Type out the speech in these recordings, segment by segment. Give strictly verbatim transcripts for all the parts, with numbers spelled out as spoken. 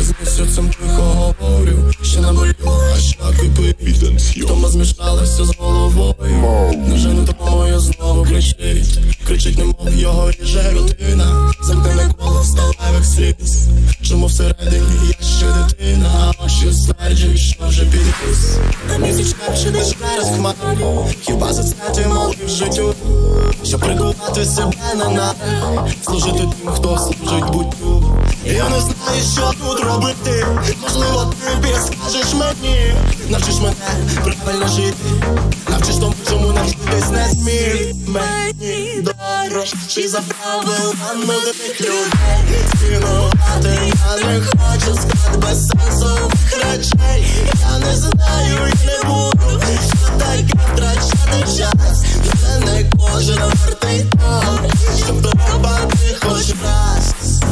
з місяцем тихо говорю, ще не боліло, а ща кипить. Втома змішалася з головою. Не жену тому моя знову кричить. Кричить, немов його ріже рутина. Замкнене коло сталевих сліз. Чому всередині я ще дитина, а очі стверджують, що вже підріс. Місяць перший дощ через хмару. Хіба за це ти молив життю, щоб прикувати себе на нари, служити тим, хто служить буттю. Я не знаю, що тут робити. Можливо, ти підскажеш мені. Навчиш мене правильно жити. Навчиш тому, чому навчитись не зміг. Мені дорожчий за правилами тих людей. Цінувати я не хочу склад безсенсових речей. Я не знаю і не буду, що таке втрачати час. Це не кожен вартий того, щоб дорбати хоч раз.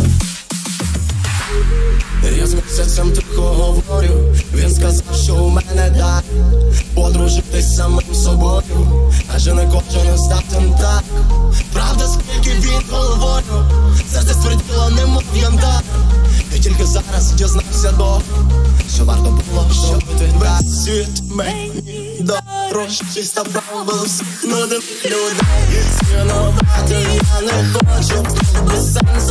Я з місяцем тихо говорю. Він сказав, що у мене дар подружитись самим собою, адже не кожен здатен так. Правда, скільки він головою, серце стверділо, немов яндар. І тільки зараз дізнався до, що варто було, щоб ти весь світ мені дорожчий став правил всіх нудних людей. Цінувати я не хочу без сенсу